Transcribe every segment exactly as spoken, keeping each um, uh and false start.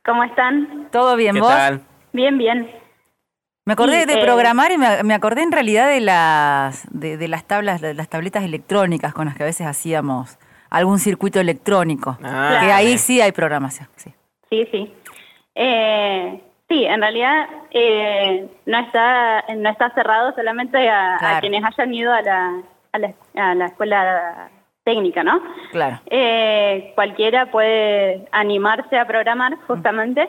¿Cómo están? ¿Todo bien, ¿Qué vos? tal? Bien, bien. Me acordé Sí, de eh, programar y me, me acordé en realidad de las de, de las tablas, de las tabletas electrónicas con las que a veces hacíamos algún circuito electrónico. Ah, que Claro. ahí bien. sí hay programación. Sí. Sí, sí. Eh, sí, en realidad eh, no está no está cerrado solamente a, Claro. a quienes hayan ido a la, a la, a la escuela técnica, ¿no? Claro. Eh, cualquiera puede animarse a programar, justamente.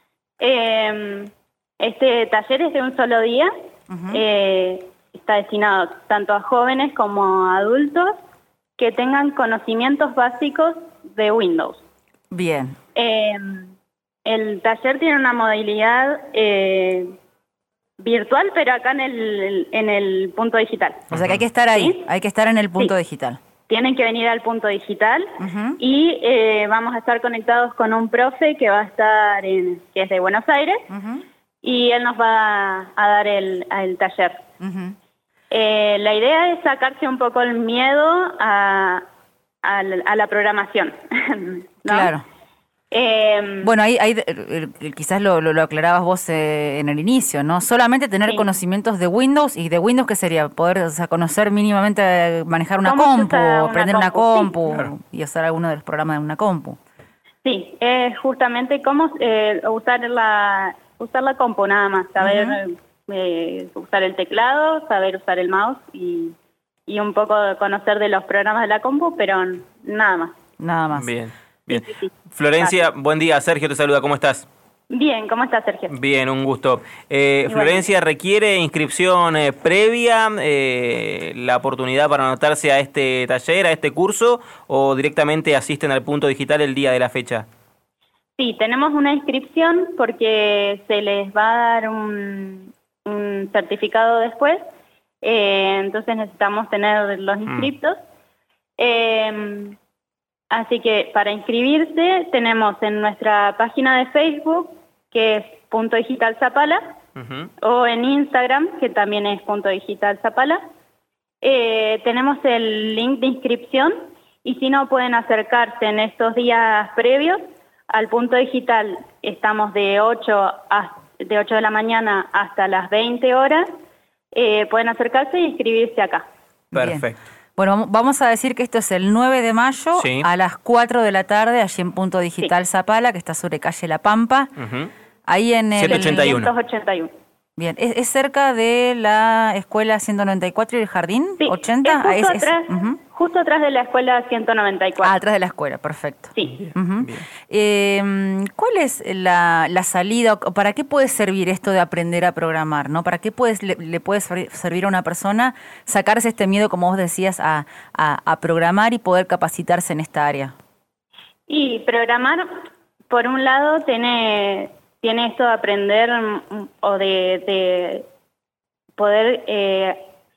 Eh, este taller es de un solo día. Ujú. Eh, está destinado tanto a jóvenes como a adultos que tengan conocimientos básicos de Windows. Bien. Eh, el taller tiene una modalidad eh, virtual, pero acá en el, en el punto digital. O sea que hay que estar ahí, ¿Sí? hay que estar en el punto Sí. digital. Tienen que venir al punto digital. Ujú. Y eh, vamos a estar conectados con un profe que va a estar en, que es de Buenos Aires, Ujú. y él nos va a, a dar el, el taller. Ujú. Eh, la idea es sacarse un poco el miedo a, a, la, a la programación, ¿no? Claro. Eh, Bueno, ahí, ahí eh, eh, quizás lo, lo, lo aclarabas vos eh, en el inicio, ¿no? Solamente tener Sí. conocimientos de Windows, y de Windows, ¿qué sería? Poder, o sea, conocer mínimamente eh, manejar una ¿Cómo se compu, usa una aprender una compu? Sí. compu Claro. y usar alguno de los programas de una compu. Sí, es justamente cómo eh, usar la usar la compu, nada más, saber Ujú. eh, usar el teclado, saber usar el mouse y, y un poco conocer de los programas de la compu, pero nada más. Nada más. Bien, bien. Sí, sí, sí. Florencia, buen día. Sergio te saluda. ¿Cómo estás? Bien, ¿cómo está, Sergio? Bien, un gusto. Eh, Igualmente. Florencia, ¿requiere inscripción eh, previa eh, la oportunidad para anotarse a este taller, a este curso, o directamente asisten al punto digital el día de la fecha? Sí, tenemos una inscripción porque se les va a dar un, un certificado después, eh, entonces necesitamos tener los inscriptos. Eh, así que para inscribirse tenemos en nuestra página de Facebook, que es Punto Digital Zapala, Ujú. o en Instagram, que también es Punto Digital Zapala. Eh, tenemos el link de inscripción, y si no, pueden acercarse en estos días previos al punto digital. Estamos de ocho, a, de ocho de la mañana hasta las veinte horas. Eh, pueden acercarse y inscribirse acá. Bien. Perfecto. Bueno, vamos- vamos a decir que esto es el nueve de mayo Sí. a las cuatro de la tarde, allí en Punto Digital Zapala, que está sobre calle La Pampa. Ujú. Ahí en el... ciento ochenta y uno. quinientos ochenta y uno. Bien, ¿es, es cerca de la escuela ciento noventa y cuatro y el jardín? Sí, ¿ochenta? es justo, Ah, es- es- atrás, ujú. justo atrás de la escuela ciento noventa y Ah, cuatro. atrás de la escuela, perfecto. Sí. Ujú. Bien. Eh, ¿Cuál es la, la salida o para qué puede servir esto de aprender a programar, ¿no? ¿Para qué puedes, le, le puede ser- servir a una persona sacarse este miedo, como vos decías, a, a, a programar y poder capacitarse en esta área? Y programar, por un lado, tiene, tiene esto de aprender mm, o de, de poder eh,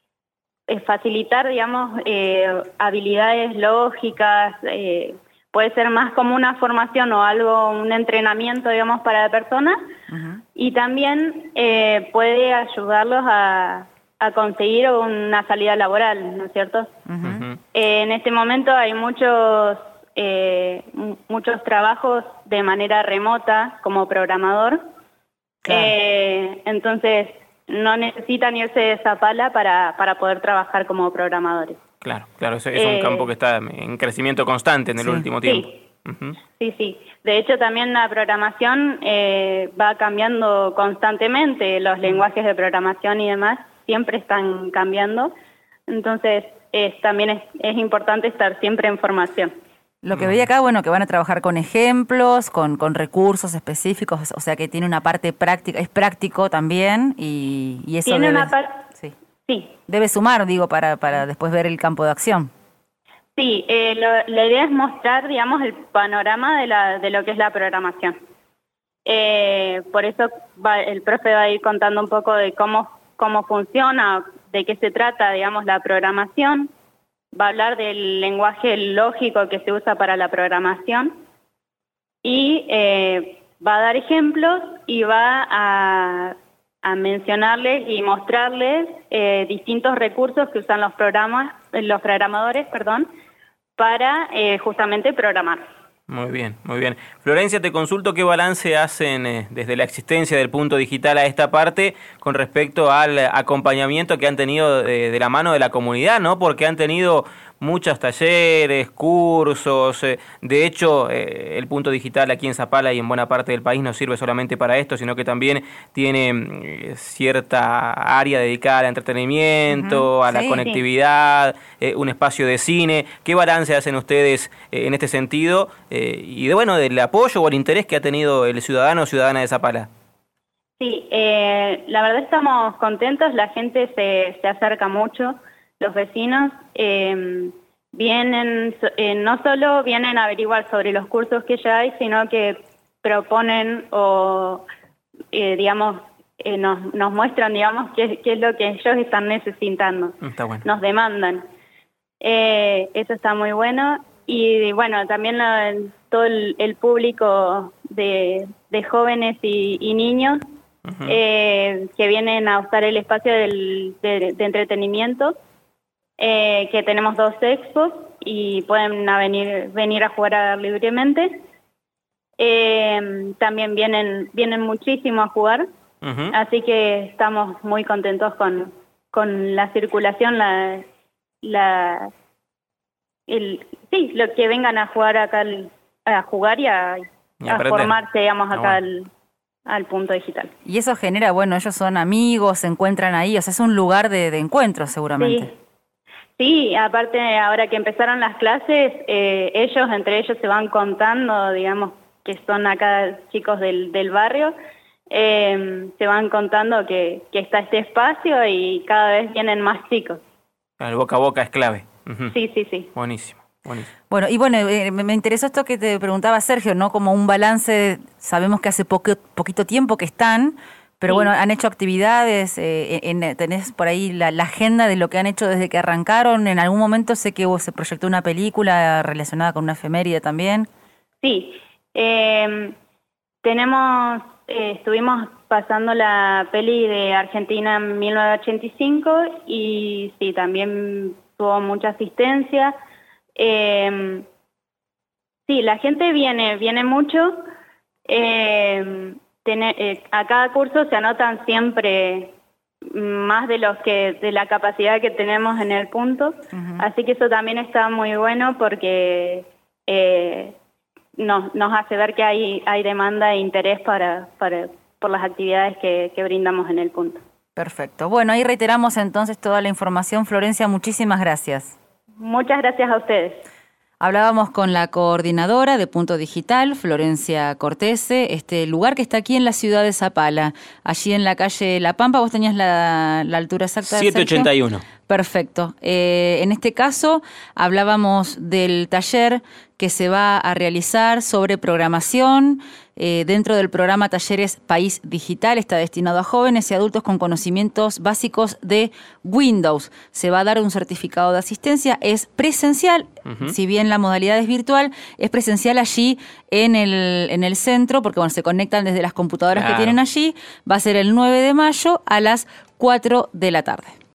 eh, facilitar, digamos, eh, habilidades lógicas. Eh, puede ser más como una formación o algo, un entrenamiento, digamos, para la persona. Ujú. Y también eh, puede ayudarlos a, a conseguir una salida laboral, ¿no es cierto? Ujú. Ujú. Eh, en este momento hay muchos eh, m- muchos trabajos de manera remota como programador. Claro. Eh, entonces no necesitan irse de Zapala para, para poder trabajar como programadores. Claro, claro, es, es un Eh, campo que está en crecimiento constante en el sí. último tiempo. Sí. Ujú. Sí, sí. De hecho, también la programación eh, va cambiando constantemente. Los lenguajes de programación y demás siempre están cambiando. Entonces, es, también es, es importante estar siempre en formación. Lo que veía acá, bueno, que van a trabajar con ejemplos, con, con recursos específicos, o sea que tiene una parte práctica, es práctico también, y, y eso Tiene debe, una parte... sí, Sí, debe sumar, digo, para, para después ver el campo de acción. sí. Eh, lo- la idea es mostrar, digamos, el panorama de, la, de lo que es la programación. Eh, por eso va, el profe va a ir contando un poco de cómo, cómo funciona, de qué se trata, digamos, la programación. Va a hablar del lenguaje lógico que se usa para la programación y eh, va a dar ejemplos y va a, a mencionarles y mostrarles eh, distintos recursos que usan los programas, los programadores, perdón, para eh, justamente programar. Muy bien, muy bien. Florencia, te consulto qué balance hacen eh, desde la existencia del Punto Digital a esta parte con respecto al acompañamiento que han tenido de, de la mano de la comunidad, ¿no? Porque han tenido muchos talleres, cursos. Eh, de hecho, eh, el Punto Digital aquí en Zapala y en buena parte del país no sirve solamente para esto, sino que también tiene eh, cierta área dedicada al entretenimiento, uh-huh. a la sí, conectividad, sí. eh, un espacio de cine. ¿Qué balance hacen ustedes eh, en este sentido? Eh, y de bueno del apoyo o el interés que ha tenido el ciudadano o ciudadana de Zapala. Sí, eh, la verdad estamos contentos, la gente se, se acerca mucho, los vecinos eh, vienen, eh, no solo vienen a averiguar sobre los cursos que ya hay, sino que proponen o, eh, digamos, eh, nos, nos muestran, digamos, qué, qué es lo que ellos están necesitando. Está bueno. Nos demandan. Eh, eso está muy bueno. Y bueno, también la, todo el, el público de, de jóvenes y, y niños uh-huh. eh, que vienen a usar el espacio del, de, de entretenimiento, eh, que tenemos dos expos y pueden a venir, venir a jugar libremente. Eh, también vienen, vienen muchísimo a jugar, uh-huh. así que estamos muy contentos con, con la circulación, la... la El, sí, lo que vengan a jugar acá, al, a jugar y a, y a formarse, digamos, acá ah, bueno. al, al Punto Digital. Y eso genera, bueno, ellos son amigos, se encuentran ahí, o sea, es un lugar de, de encuentro seguramente. Sí, sí, aparte ahora que empezaron las clases, eh, ellos, entre ellos se van contando, digamos, que son acá chicos del, del barrio, eh, se van contando que, que está este espacio y cada vez vienen más chicos. El boca a boca es clave. Uh-huh. Sí, sí, sí. Buenísimo, buenísimo. Bueno, y bueno, eh, me interesó esto que te preguntaba Sergio, ¿no? Como un balance, sabemos que hace poco, poquito tiempo que están, pero sí. bueno, han hecho actividades, eh, en, tenés por ahí la, la agenda de lo que han hecho desde que arrancaron. En algún momento sé que se proyectó una película relacionada con una efeméride también. Sí, eh, tenemos, eh, estuvimos pasando la peli de Argentina en mil novecientos ochenta y cinco y sí, también tuvo mucha asistencia. Eh, sí, la gente viene, viene mucho. Eh, tiene, eh, a cada curso se anotan siempre más de los que de la capacidad que tenemos en el punto. Uh-huh. Así que eso también está muy bueno porque eh, nos, nos hace ver que hay, hay demanda e interés para, para, por las actividades que, que brindamos en el punto. Perfecto. Bueno, ahí reiteramos entonces toda la información. Florencia, muchísimas gracias. Muchas gracias a ustedes. Hablábamos con la coordinadora de Punto Digital, Florencia Cortese, este lugar que está aquí en la ciudad de Zapala, allí en la calle La Pampa. ¿Vos tenías la, la altura exacta? siete ochenta y uno. Perfecto. Eh, en este caso hablábamos del taller que se va a realizar sobre programación eh, dentro del programa Talleres País Digital. Está destinado a jóvenes y adultos con conocimientos básicos de Windows. Se va a dar un certificado de asistencia. Es presencial, uh-huh. si bien la modalidad es virtual, es presencial allí en el, en el centro, porque bueno, se conectan desde las computadoras claro. que tienen allí. Va a ser el nueve de mayo a las cuatro de la tarde.